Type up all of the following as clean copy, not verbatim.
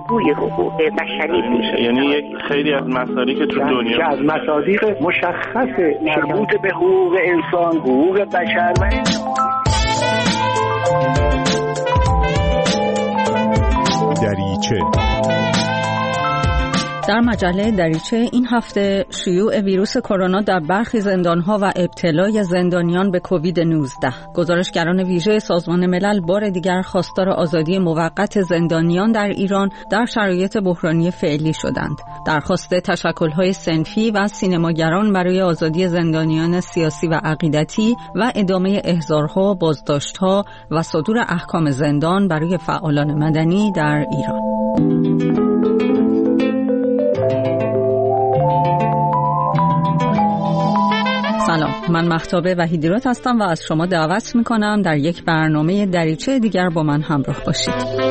بازگوی حقوق بشری میشه. یعنی خیلی از مصادیق تو دنیا که از مصادیق مشخص مربوط به حقوق انسان، حقوق بشر و دریچه. در مجله دریچه این هفته شیوع ویروس کرونا در برخی زندان‌ها و ابتلای زندانیان به کووید 19. گزارشگران ویژه سازمان ملل بار دیگر خواستار آزادی موقت زندانیان در ایران در شرایط بحرانی فعلی شدند. درخواست تشکل‌های صنفی و سینماگران برای آزادی زندانیان سیاسی و عقیدتی و ادامه احضارها، بازداشت‌ها و صدور احکام زندان برای فعالان مدنی در ایران. سلام، من مهتاب وحیدی‌راد هستم و از شما دعوت می‌کنم در یک برنامه دریچه دیگر با من همراه باشید.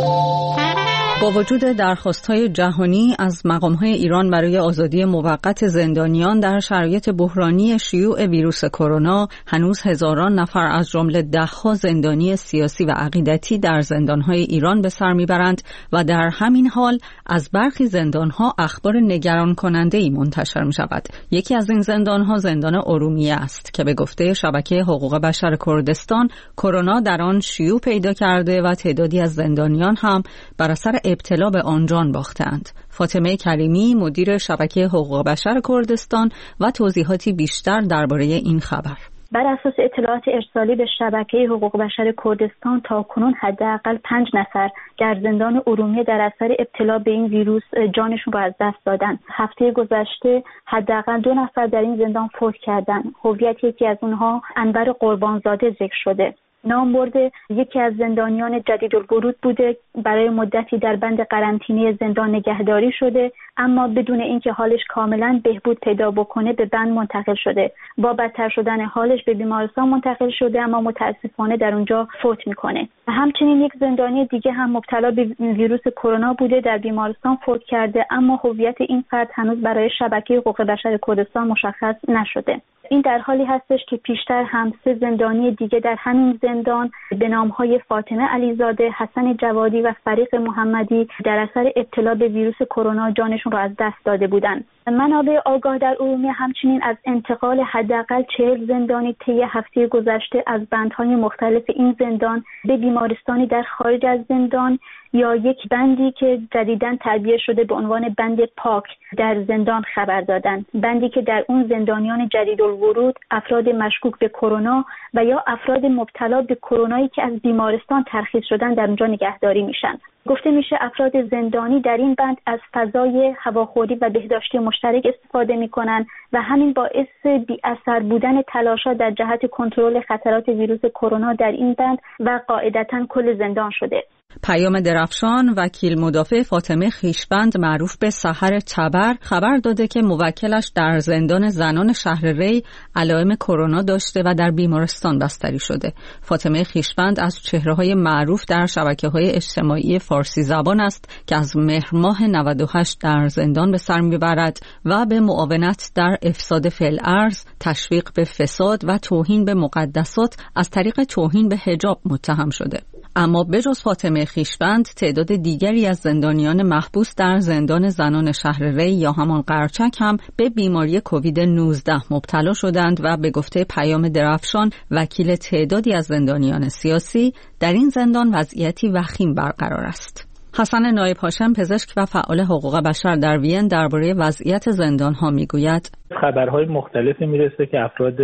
با وجود درخواست‌های جهانی از مقام‌های ایران برای آزادی موقت زندانیان در شرایط بحرانی شیوع ویروس کرونا، هنوز هزاران نفر از جمله ده‌ها زندانی سیاسی و عقیدتی در زندان‌های ایران به سر می‌برند و در همین حال از برخی زندان‌ها اخبار نگران کننده‌ای منتشر می‌شود. یکی از این زندان‌ها زندان ارومیه است که به گفته شبکه حقوق بشر کردستان، کرونا در آن شیوع پیدا کرده و تعدادی از زندانیان هم بر اثر ابتلا به آن جان باختند. فاطمه کریمی، مدیر شبکه حقوق بشر کردستان و توضیحاتی بیشتر درباره این خبر. بر اساس اطلاعات ارسالی به شبکه حقوق بشر کردستان تاکنون حداقل 5 نفر در زندان ارومیه در اثر ابتلا به این ویروس جانشون رو از دست دادن. هفته گذشته حداقل 2 نفر در این زندان فوت کردند. هویت یکی از اونها انور قربانزاده ذکر شده. نام برده یکی از زندانیان جدیدالورود بوده، برای مدتی در بند قرنطینه زندان نگهداری شده، اما بدون اینکه حالش کاملا بهبود پیدا بکنه به بند منتقل شده. با بدتر شدن حالش به بیمارستان منتقل شده، اما متاسفانه در اونجا فوت میکنه. همچنین یک زندانی دیگه هم مبتلا به ویروس کرونا بوده، در بیمارستان فوت کرده، اما هویت این فرد هنوز برای شبکه حقوق بشر کردستان مشخص نشده. این در حالی هستش که پیشتر هم 3 زندانی دیگه در همین زندان به نامهای فاطمه علیزاده، حسن جوادی و فریق محمدی در اثر ابتلا به ویروس کرونا جانشون را از دست داده بودند. منابع آگاه در ارومیه همچنین از انتقال حداقل 40 زندانی طی هفته گذشته از بندهای مختلف این زندان به بیمارستانی در خارج از زندان یا یک بندی که جدیداً تعبیه شده به عنوان بند پاک در زندان خبر دادند. بندی که در اون زندانیان جدیدالورود، افراد مشکوک به کرونا و یا افراد مبتلا به کرونایی که از بیمارستان ترخیص شدن در اونجا نگهداری میشن. گفته میشه افراد زندانی در این بند از فضای هواخوری و بهداشتی مشترک استفاده میکنن و همین باعث بی اثر بودن تلاش‌ها در جهت کنترل خطرات ویروس کرونا در این بند و قاعدتاً کل زندان شده. پیام درفشان، وکیل مدافع فاطمه خویشبند معروف به سحر تبر، خبر داده که موکلش در زندان زنان شهر ری علائم کرونا داشته و در بیمارستان بستری شده. فاطمه خویشبند از چهره‌های معروف در شبکه‌های اجتماعی فارسی زبان است که از مهر ماه 98 در زندان به سر میبرد و به معاونت در افساد فی‌الارض، تشویق به فساد و توهین به مقدسات از طریق توهین به حجاب متهم شده. اما بجز فاطمه خویشبند، تعداد دیگری از زندانیان محبوس در زندان زنان شهر ری یا همان قرچک هم به بیماری کووید 19 مبتلا شدند و به گفته پیام درفشان، وکیل تعدادی از زندانیان سیاسی، در این زندان وضعیتی وخیم برقرار است. حسن نایب هاشم، پزشک و فعال حقوق بشر در وین، درباره وضعیت زندان‌ها میگوید: خبرهای مختلفی میرسه که افراد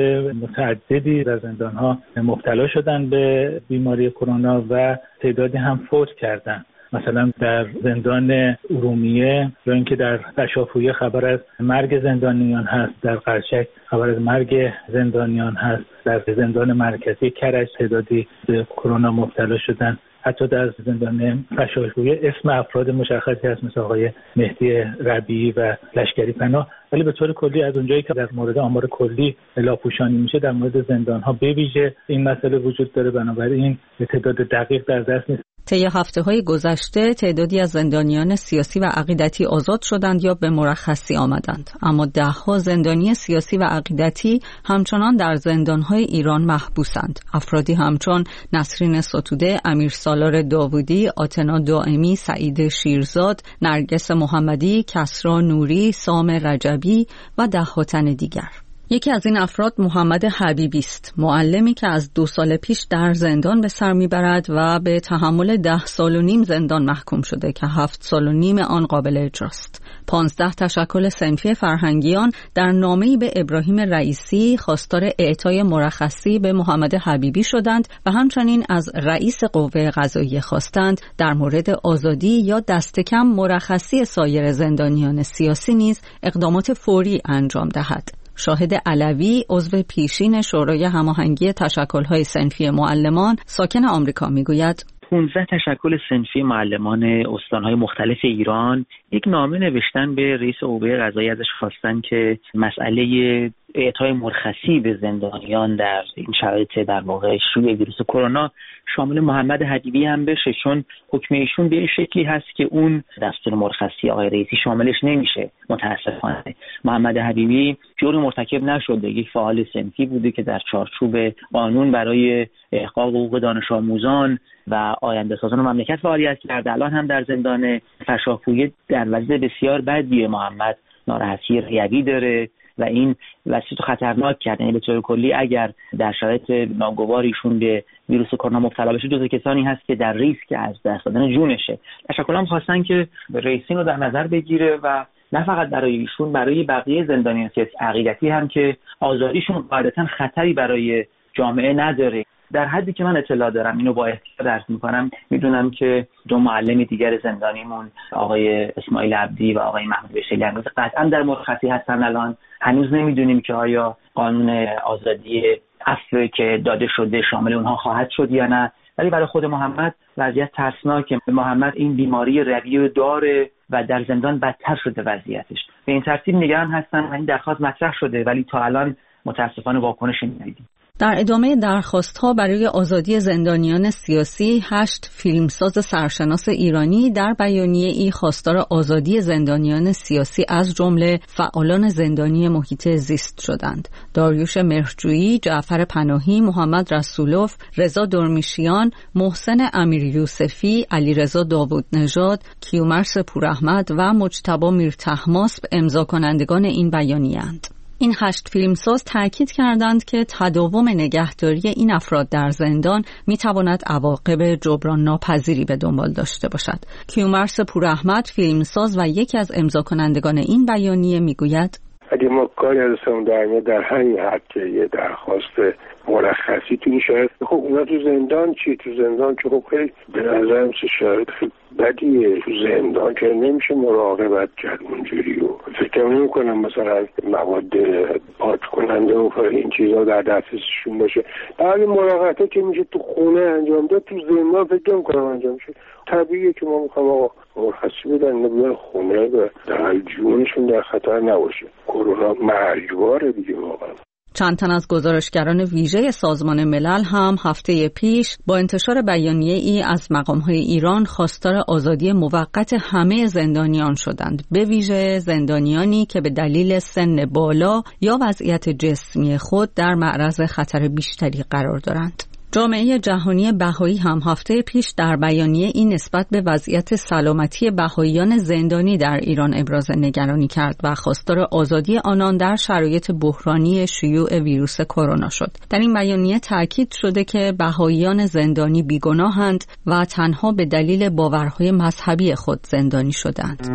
متعددی در زندان‌ها مبتلا شدن به بیماری کرونا و تعدادی هم فوت کردن. مثلا در زندان ارومیه یا اینکه در قشافویه خبر از مرگ زندانیان هست، در قرچک خبر از مرگ زندانیان هست، در زندان مرکزی کرج تعدادی به کرونا مبتلا شدن. حتی در زندان قشافویه اسم افراد مشخصی هست مثل آقای مهدی ربیعی و لشکری پناه. ولی به طور کلی از اونجایی که در مورد آمار کلی لاپوشانی میشه، در مورد زندان‌ها به ویژه این مسئله وجود داره، بنابراین تعداد دقیق در دست نیست. طی هفته‌های گذشته تعدادی از زندانیان سیاسی و عقیدتی آزاد شدند یا به مرخصی آمدند، اما ده‌ها زندانی سیاسی و عقیدتی همچنان در زندان‌های ایران محبوسند. افرادی همچون نسرین ستوده، امیر سالار داوودی، آتنا دائمی، سعید شیرزاد، نرگس محمدی، کسرا نوری، سام رجبی و ده‌ها تن دیگر. یکی از این افراد محمد حبیبی است، معلمی که از 2 سال پیش در زندان به سر میبرد و به تحمل 10 سال و نیم زندان محکوم شده که 7 سال و نیم آن قابل اجراست. 15 تشکل صنفی فرهنگیان در نامه‌ای به ابراهیم رئیسی خواستار اعطای مرخصی به محمد حبیبی شدند و همچنین از رئیس قوه قضاییه خواستند در مورد آزادی یا دست کم مرخصی سایر زندانیان سیاسی نیز اقدامات فوری انجام دهد. شاهد علوی، عضو پیشین شورای هماهنگی تشکل‌های صنفی معلمان ساکن آمریکا میگوید 15 تشکل صنفی معلمان استان‌های مختلف ایران یک نامه نوشتن به رئیس قوه قضاییه، ازش خواستن که مسئله اعطای مرخصی به زندانیان در این شرایط در واقع شیوع ویروس کرونا شامل محمد حبیبی هم بشه، چون حکم ایشون به این شکلی هست که اون دستور مرخصی آقای رئیسی شاملش نمیشه. متاسفانه محمد حبیبی جرم مرتکب نشده، یک فعال صنفی بوده که در چارچوب قانون برای احقاق حقوق دانش آموزان و آینده سازان مملکت فعالیت کرده. الان هم در زندان فشاپویه در وضع بسیار بدی. محمد ناراحتی ریوی داره و این وضعیت خطرناک کرده. به طور کلی اگر در شرایط ناگواریشون به ویروس کرونا مبتلا بشه، جزو کسانی هست که در ریسک از دست دادن جونشه. تشکلام خواستن که رئیسی رو در نظر بگیره و نه فقط برای ایشون، برای بقیه زندانیان سیاسی عقیدتی هم که آزادیشون قاعدتاً خطری برای جامعه نداره. در حدی که من اطلاع دارم، اینو با احتیاط عرض می‌کنم، میدونم که 2 معلم دیگر زندانیمون، آقای اسماعیل عبدی و آقای محمود بشیری، قطعا در مرخصی هستن. الان هنوز نمیدونیم که آیا قانون آزادی عفو که داده شده شامل اونها خواهد شد یا نه. ولی برای خود محمد وضعیت ترسناکه. محمد این بیماری روی داره و در زندان بدتر شده وضعیتش. به این ترتیب نگران هستن و این درخواست مطرح شده، ولی تا الان متاسفانه واکنشی ندیدیم. در ادامه درخواست‌ها برای آزادی زندانیان سیاسی، 8 فیلمساز سرشناس ایرانی در بیانیه‌ای خواستار آزادی زندانیان سیاسی از جمله فعالان زندانی محیط زیست شدند. داریوش مهرجویی، جعفر پناهی، محمد رسولوف، رضا درمیشیان، محسن امیریوسفی، علیرضا داوودنژاد، کیومرث پوراحمد و مجتبی میرطهماسب امضا کنندگان این بیانیه‌اند. این 8 فیلمساز تاکید کردند که تداوم نگهداری این افراد در زندان میتواند عواقب جبران ناپذیری به دنبال داشته باشد. کیومرث پوراحمد، فیلمساز و یکی از امضا کنندگان این بیانیه میگوید اگه ما کاری از در همین حد که یه درخواست مرخصی تو این شرایط، خب اونا تو زندان چی؟ تو زندان که خب خیلی به نظرم شرایط خیلی بدیه. تو زندان که نمیشه مراقبت کرد اونجوری و فکر نمی کنم مثلا مواد پاک کننده و این چیزا در دسترسشون باشه. بعضی مراقبت که میشه تو خونه انجام داد، تو زندان فکر نمی کنم انجام شه. طبیعیه که ما میخوام آقا مرخصی بدن بیان خونه و در جونشون در خطر نباشه. کرونا مرگباره دیگه واقعا. چند تن از گزارشگران ویژه سازمان ملل هم هفته پیش با انتشار بیانیه‌ای از مقام‌های ایران خواستار آزادی موقت همه زندانیان شدند، به ویژه زندانیانی که به دلیل سن بالا یا وضعیت جسمی خود در معرض خطر بیشتری قرار دارند. جامعه جهانی بهایی هم هفته پیش در بیانیه این نسبت به وضعیت سلامتی بهاییان زندانی در ایران ابراز نگرانی کرد و خواستار آزادی آنان در شرایط بحرانی شیوع ویروس کرونا شد. در این بیانیه تاکید شده که بهاییان زندانی بیگناهند و تنها به دلیل باورهای مذهبی خود زندانی شدند.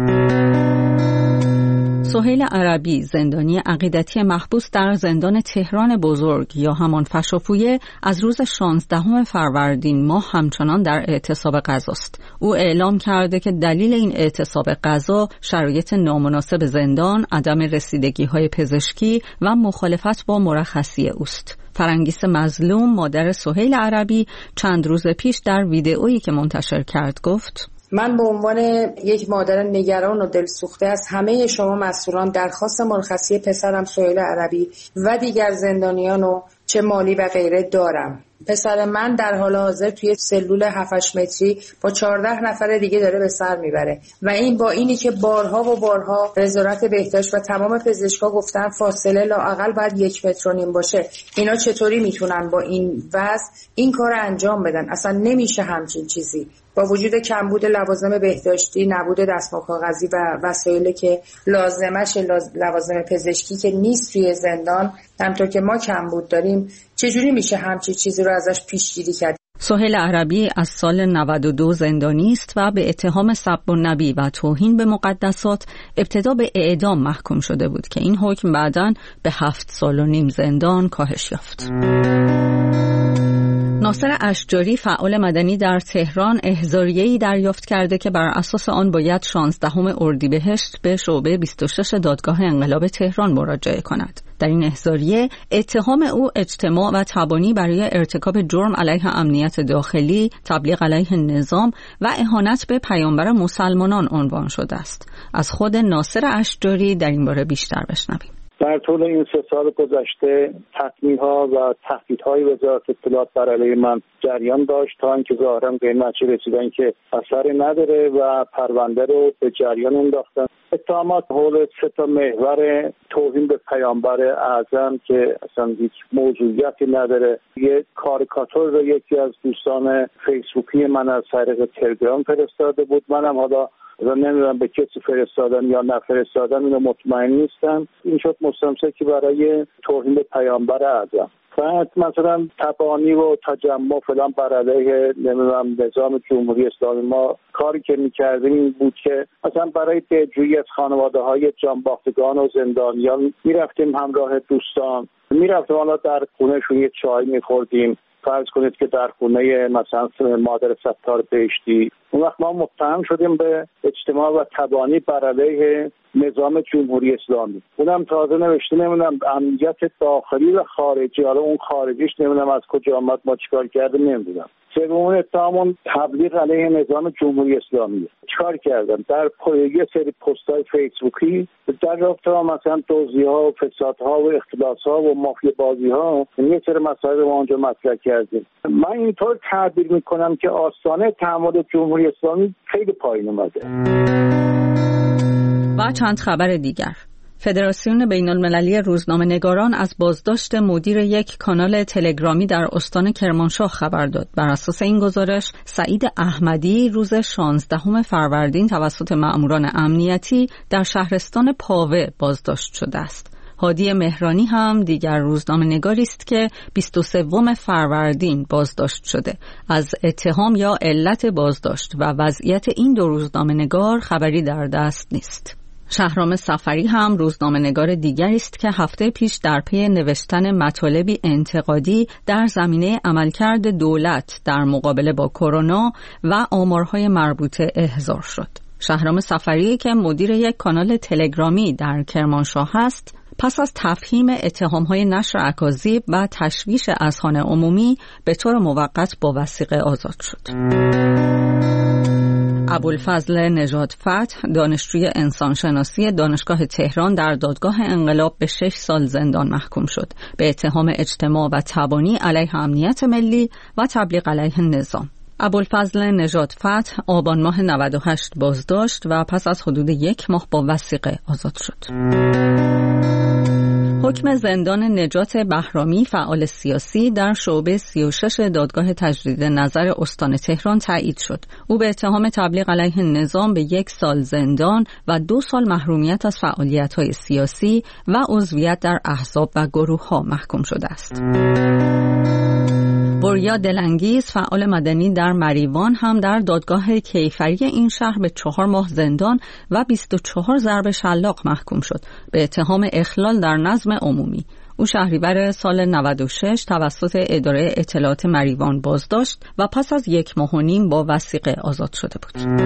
سهیل عربی، زندانی عقیدتی محبوس در زندان تهران بزرگ یا همان فشاپویه، از روز 16 فروردین ماه همچنان در اعتصاب غذاست. او اعلام کرده که دلیل این اعتصاب غذا شرایط نامناسب زندان، عدم رسیدگی‌های پزشکی و مخالفت با مرخصی اوست. فرنگیس مظلوم، مادر سهیل عربی، چند روز پیش در ویدئویی که منتشر کرد گفت: من به عنوان یک مادر نگران و دلسوخته از همه شما مسئولان درخواست مرخصی پسرم سهیل عربی و دیگر زندانیان رو چه مالی و غیره دارم. پسر من در حال حاضر توی سلول 7-8 متری با 14 نفر دیگه داره به سر میبره و این با اینی که بارها و بارها وزارت بهداشت و تمام پزشکا گفتن فاصله لااقل باید 1.5 متر باشه، اینا چطوری میتونن با این وضع این کار انجام بدن؟ اصلا نمیشه همچین چیزی. با وجود کمبود لوازم بهداشتی، نبود دستمال کاغذی و وسایلی که لازمش لوازم پزشکی که نیست توی زندان، همونطور که ما کمبود داریم، چجوری میشه همچین چیزی رو ازش پیشگیری کرد؟ سهیل عربی از سال 92 زندانی است و به اتهام سب النبی و توهین به مقدسات ابتدا به اعدام محکوم شده بود که این حکم بعداً به 7.5 سال زندان کاهش یافت. ناصر اشجاری فعال مدنی در تهران احضاریه‌ای دریافت کرده که بر اساس آن باید 16 اردیبهشت به شعبه 26 دادگاه انقلاب تهران مراجعه کند. در این احضاریه اتهام او اجتماع و تبانی برای ارتکاب جرم علیه امنیت داخلی، تبلیغ علیه نظام و اهانت به پیامبر مسلمانان عنوان شده است. از خود ناصر اشجاری در این باره بیشتر بشنویم. در طول این 3 سال گذشته تحمیل‌ها و تهدیدهای وزارت اطلاعات بر علیه من جریان داشت تا اینکه ظاهراً به این نتیجه رسیدن که اثری نداره و پرونده رو به جریان انداختن. اتهامات حول 3 محور توهین به پیامبر اعظم که اصلا هیچ موضوعیتی نداره. یک کاریکاتور رو یکی از دوستان فیسبوکی من از طریق تلگرام فرستاده بود. منم حالا نمیدونم به کسی فرستادن یا نفرستادن، اینو مطمئن نیستم. این شد مستمسکی برای توهین به پیامبر اعظم. بعد مثلا تبانی و تجمع فلان بر علیه نمیدونم نظام جمهوری اسلامی، ما کاری که میکردیم این بود که مثلا برای دلجویی از خانواده‌های جانباختگان و زندانیان میرفتیم همراه دوستان، میرفتیم حالا در خونه‌شون یه چای میخوردیم. فرض کنید که در خونه مثلا مادر ستار بهشتی، اون وقت ما متهم شدیم به اجتماع و تبانی بر علیه نظام جمهوری اسلامی. اونم تازه نوشته نمیدونم امنیت داخلی و خارجی، حالا اون خارجیش نمیدونم از کجا آمد، ما چیکار کردیم نمیدونم. سومون اتهامون تبلیغ علیه نظام جمهوری اسلامی. چیکار کردن؟ در یه سری پست‌های فیسبوکی در رابطه با مثلا دزدی‌ها و فسادها و اختلاس‌ها و مافیا بازی‌ها یه سری مسائل رو اونجا مطرح کردیم. من اینطور تعبیر می‌کنم که آستانه تعامل جمهوری اسلامی خیلی پایین اومده. و چند خبر دیگر. فدراسیون بین‌المللی روزنامه‌نگاران از بازداشت مدیر یک کانال تلگرامی در استان کرمانشاه خبر داد. بر اساس این گزارش سعید احمدی روز 16 فروردین توسط مأموران امنیتی در شهرستان پاوه بازداشت شده است. هادی مهرانی هم دیگر روزنامه‌نگاری است که 23 فروردین بازداشت شده. از اتهام یا علت بازداشت و وضعیت این 2 روزنامه‌نگار خبری در دست نیست. شهرام سفری هم روزنامه‌نگار دیگری است که هفته پیش در پی نوشتن مطالبی انتقادی در زمینه عملکرد دولت در مقابله با کرونا و آمارهای مربوطه احضار شد. شهرام سفری که مدیر یک کانال تلگرامی در کرمانشاه است، پس از تفهیم اتهام‌های نشر اکاذیب و تشویش اذهان عمومی به طور موقت با وثیقه آزاد شد. ابوالفضل نژاد فتح، دانشجوی انسانشناسی دانشگاه تهران، در دادگاه انقلاب به 6 سال زندان محکوم شد به اتهام اجتماع و تبانی علیه امنیت ملی و تبلیغ علیه نظام. ابوالفضل نژاد فتح آبان ماه 98 بازداشت و پس از حدود 1 ماه با وثیقه آزاد شد. حکم زندان نجات بهرامی، فعال سیاسی، در شعبه 36 دادگاه تجدید نظر استان تهران تایید شد. او به اتهام تبلیغ علیه نظام به 1 سال زندان و 2 سال محرومیت از فعالیت‌های سیاسی و عضویت در احزاب و گروه‌ها محکوم شده است. وریا دلانگیز، فعال مدنی در مریوان، هم در دادگاه کیفری این شهر به 4 ماه زندان و 24 ضرب شلاق محکوم شد به اتهام اخلال در نظم عمومی. او شهریور سال 96 توسط اداره اطلاعات مریوان بازداشت و پس از 1 ماه و نیم با وثیقه آزاد شده بود.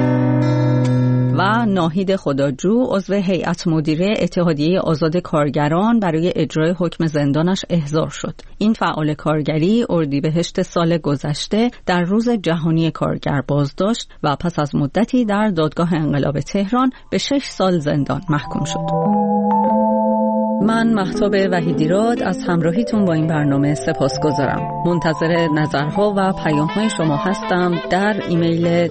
و ناهید خداجو، عضو هیئت مدیره اتحادیه آزاد کارگران، برای اجرای حکم زندانش احضار شد. این فعال کارگری اردیبهشت سال گذشته در روز جهانی کارگر بازداشت و پس از مدتی در دادگاه انقلاب تهران به 6 سال زندان محکوم شد. من مهتاب وحیدیراد از همراهیتون با این برنامه سپاسگزارم. منتظر نظرها و پیام‌های شما هستم در ایمیل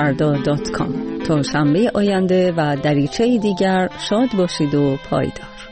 dariche@radiofarda.com. تا شنبه آینده و دریچه دیگر شاد باشید و پایدار.